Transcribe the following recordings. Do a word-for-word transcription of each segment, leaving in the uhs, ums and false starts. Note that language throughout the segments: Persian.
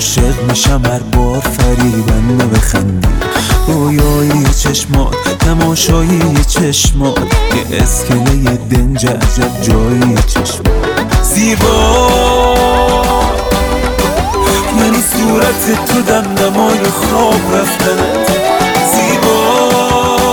عاشق میشم هر بار فریبنده بخندی. رویایی چشمات، تماشایی چشمات، یه اسکله دنج عجب جایی چشمات. زیبا یعنی صورت تو دمدمای خواب رفتنت. زیباست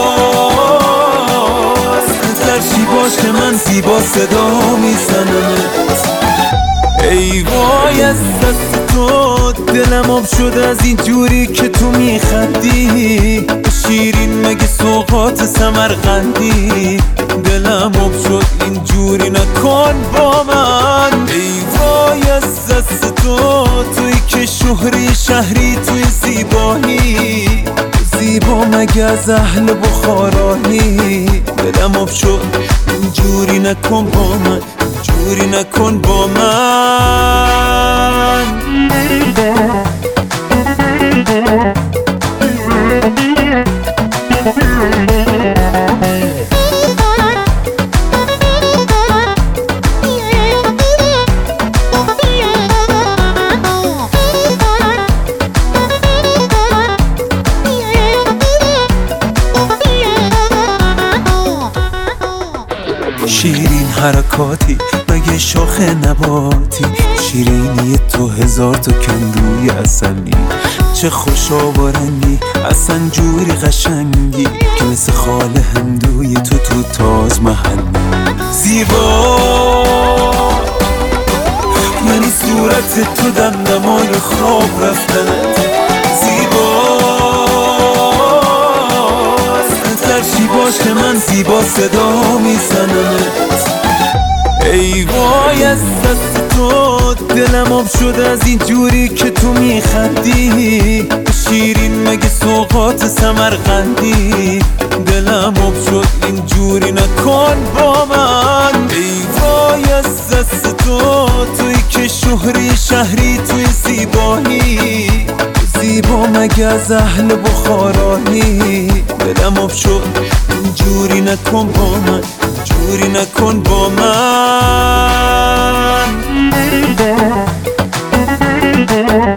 ترشی باش که من زیبا صدا میزنمت. ای وای از دست تو دلم آب شد از این جوری که تو میخندی. شیرین مگه سوغات سمرقندی؟ دلم آب شد این جوری نکن با من. ای وای از دست تو توی که شهری شهری توی زیبایی. زیبا مگه از اهل بخارایی؟ دلم آب شد این جوری نکن با من، جوری نکن با من. شیرین حرکاتی مگه شاخ نباتی؟ شیرینی تو هزار تا کندوی اصلی. چه خوشا با رنگی اصلا جوری قشنگی که مثل خال هندوی تو تو تاج محل. زیبا یعنی صورت تو دمدمای خواب رفتنت. زیباست ترشی باش که من زیبا صدا میزنمت. ای وای از دست تو دلم آب شد از این جوری که تو میخندی. شیرین مگه سوغات سمرقندی؟ دلم آب شد این جوری نکن با من. ای وای از دست تو توی که شهری شهری توی زیبایی. زیبا مگه از اهل بخارایی؟ دلم آب شد این جوری نکن با من، جوری نکن با من.